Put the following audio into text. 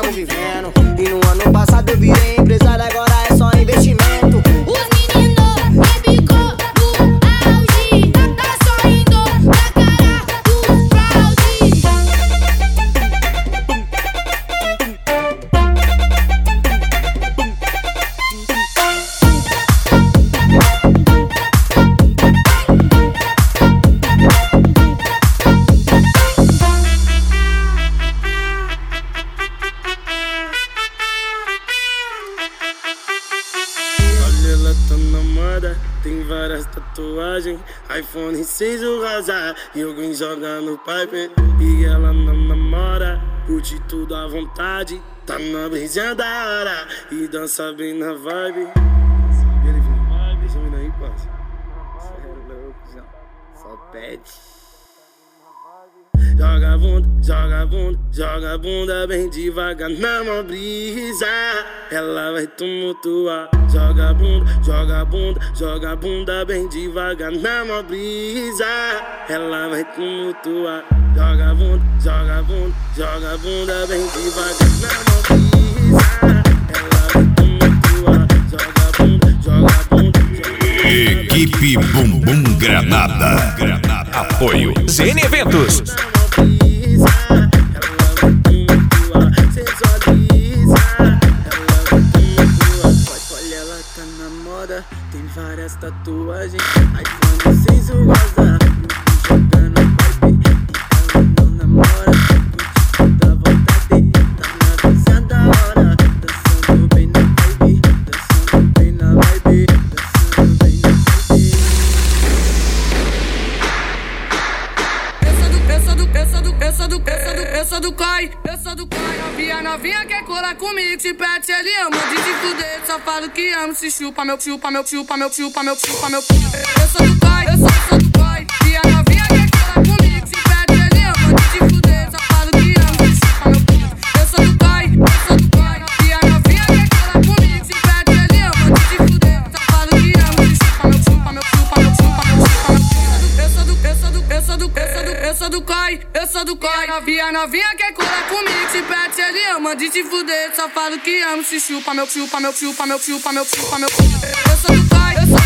tamo vivendo. E no ano passado eu virei empresário, agora é só investimento. Os meninos rebicou no auge, tá sorrindo na cara do fraude. Ela tá na moda, tem várias tatuagens, iPhone 6 o rosa e alguém joga no pipe. E ela não namora, curte tudo à vontade, tá na brisa da hora e dança bem na vibe. E ele vem, deixa eu ir aí, parça. Cê é louco, já. Só pede. Joga a bunda, joga a bunda, joga a bunda bem devagar na mó brisa. Ela vai tumultuar. Joga a bunda, joga a bunda, joga a bunda bem devagar na mó brisa. Ela vai tumultuar. Joga a bunda, joga a bunda, joga a bunda bem devagar na mó brisa. Ela vai tumultuar. Joga a bunda, joga a bunda, joga a bunda. Equipe Bumbum Granada. Apoio ZN Eventos. Tem várias tatuagens, iPhone 6 o rosa, jogando pipe. E ela não namora, curte tudo à vontade, tá na dança da hora, dançando bem na vibe, dançando bem na vibe, dançando bem na vibe. Eu sou do COI, novinha quer colar comigo, se pede, ele ama de se fuder, só falo que amo, se chupa meu. Eu sou do COI, e a novinha quer colar comigo, se pede, ele ama de se fuder, só falo que amo, se chupa meu. Eu sou do COI, e a novinha quer colar comigo, se pede, ele ama de se fuder, só falo que amo, se chupa meu. Eu sou do COI, novinha quer colar comigo, se pede, ele ama de se fuder, só falo que amo, se chupa meu. Eu sou do COI,